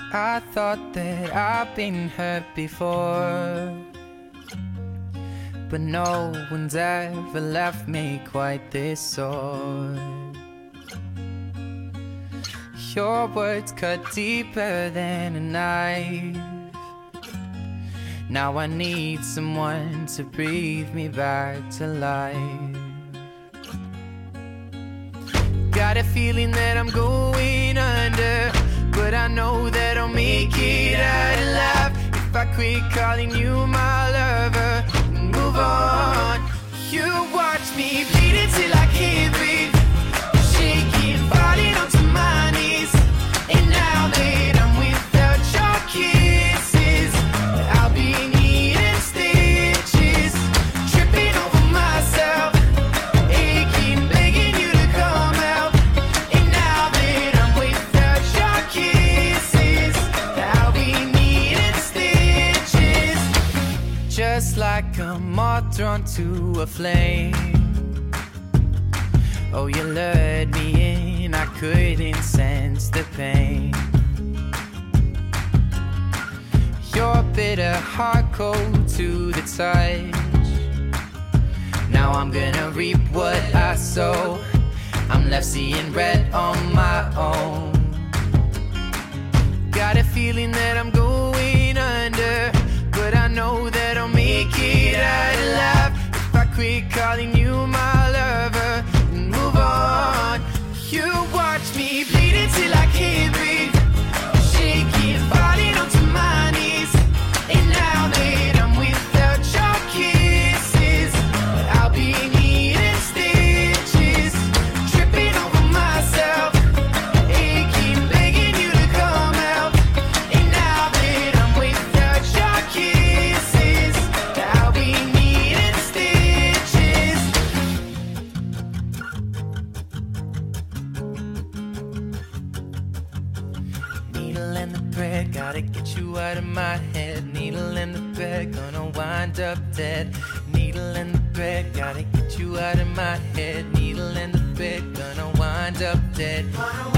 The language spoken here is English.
I thought that I've been hurt before, but no one's ever left me quite this sore. Your words cut deeper than a knife. Now I need someone to breathe me back to life. Got a feeling that I'm going under, but I know that I'll make it out alive if I quit calling you my lover and move on. You watch me bleed till I can't breathe, shaking, falling onto my knees. And now that I'm without your kisses, I'll be needing stitches, tripping over myself, aching, begging you to come out. And now that I'm without your kisses, I'll be needing stitches, just like a moth drawn to a flame. Oh, you lured me in, I couldn't sense the pain. Your bitter heart cold to the touch. Now I'm gonna reap what I sow. I'm left seeing red on my own. Got a feeling that I'm going under, but I know that I'll make it out alive if I quit calling you my lover and move on. You watch me bleed till I can't breathe, shaking, falling onto my knees. And now that I'm without your kisses, I'll be needing stitches, tripping over myself, aching, begging you to come out. And now that I'm without your kisses, I'll be needing stitches. Needle and the thread, gotta get you out of my head. Needle and the thread, gonna wind up dead. Needle and the thread, gotta get you out of my head. Needle and the thread, gonna wind up dead.